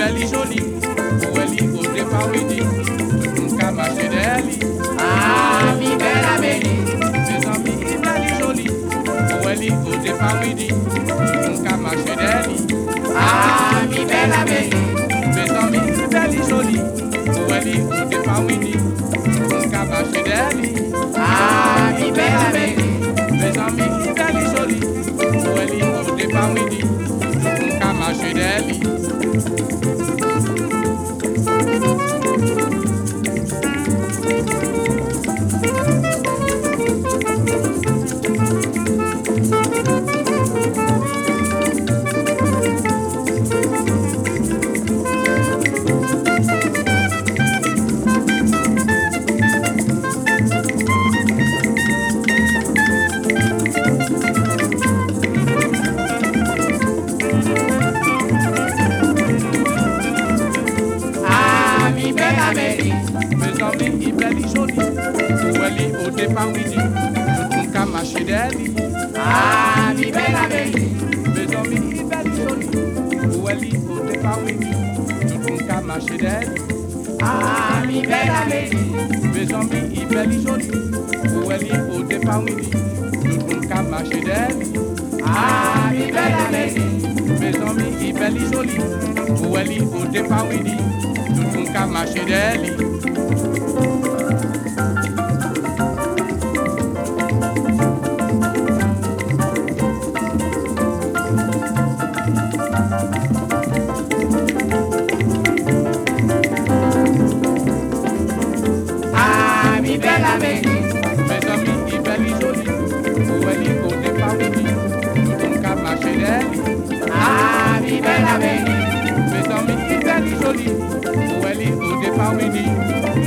belle jolie, où elle y au départ midi, on qu'a marché d'elle. Ah, mi belle Amélie, Mes amis, belle jolie, où elle y au départ midi, on qu'a marché d'elle. ah, mi belle Amélie, Mes amis, belle jolie, où elle y au départ midi, on qu'a marché d'elle. ah, mi belle Amélie, Mes amis, belle jolie, où elle y au départ midi, on qu'a marché d'elle. ah, mi belle Amélie, Mes amis, il belle jolie, où elle y au départ midi, on qu'a marché d'elle. ah, mi belle Amélie, Mes amis, il belle jolie, où elle y au départ midi, on qu'a marché d'elle. ah, mi belle Amélie, Mes amis, il belle jolie, où elle y au départ midi, on qu'a marché d'elle. ah, mi belle Amélie, Mes amis, il belle jolie, où elle y au départ midi, on qu'a marché d'elle. ah, mi belle Amélie, Mes amis, il belle jolie, où elle y au départ midi, on qu'a marché d'elle. ah, mi belle Amélie, Mes amis, il belle jolie, où elle y au départ midi,